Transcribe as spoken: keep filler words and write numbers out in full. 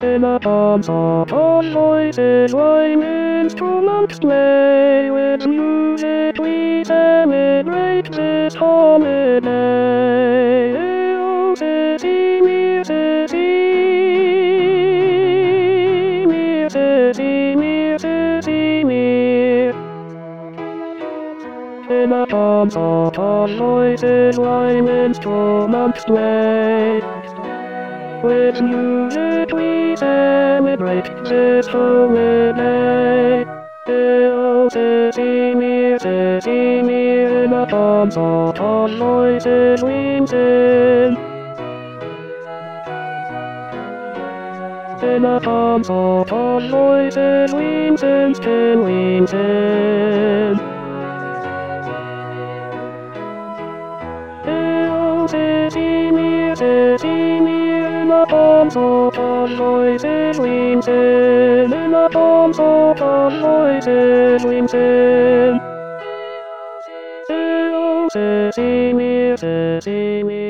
In the palms of all voices, rhyme instruments play. With music we celebrate this holiday. Oh, Sissy, mir, Sissy, mir, Sissy, mir, Sissy, mir. In the palms of all voices, rhyme instruments play. With music we celebrate this holiday. Oh, Sissy, mir, Sissy, mir, in the palms of all voices we sing. In the palms of all voices we sing, sing, we sing. Oh, Sissy, mir, Sissy, mir, in the palms of all voices we sing. In the palms of all voices we sing. Oh, Sissy, mir, Sissy, mir.